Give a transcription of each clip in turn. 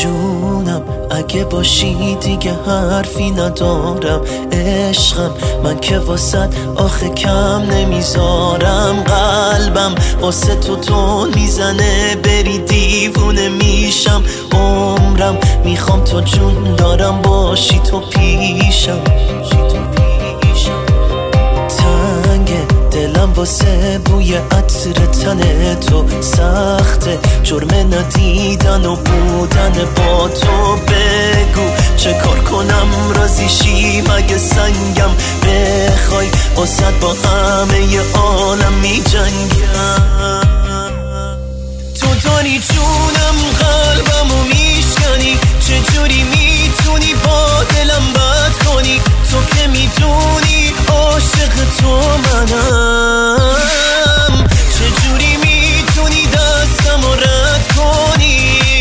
جونم اگه باشی دیگه حرفی ندارم، عشقم من که واسط آخه کم نمیذارم، قلبم واسه تو تون میزنه، بری دیوونه میشم، عمرم میخوام تو جون دارم باشی تو پیشم، دلم واسه بوی عطر تن تو سخته، جرم ندیدن و بودن با تو، بگو چه کار کنم راضی شی مگه سنگم بخوای، واسه با همه عالم می جنگم، تو داری جونم قلبمو میشکنی، چجوری میتونی با دلم بد کنی، تو که میدونی عاشق تو منم، چجوری میتونی دستمو رد کنی.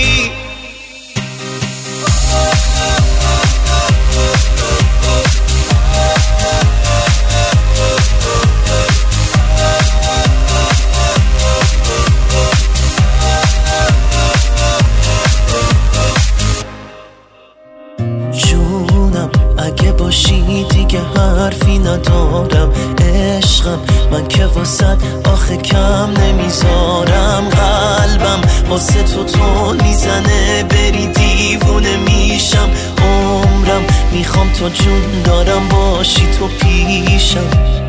اگه باشی دیگه حرفی ندارم، عشقم من که واسط آخه کم نمیذارم، قلبم واسه تو تون میزنه، بری دیوونه میشم، عمرم میخوام تو جون دارم باشی تو پیشم،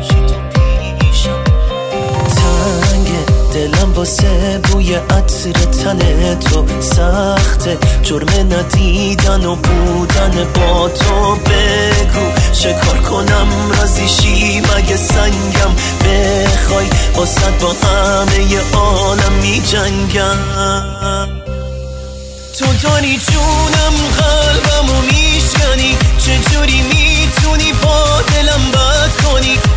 دلم واسه بوی عطر تن تو سخته، جرم ندیدن و بودن با تو، بگو چه کار کنم راضی شی مگه سنگم بخوای، واسه با همه عالم می جنگم، تو داری جونم قلبمو میشکنی، چجوری میتونی با دلم بد کنی،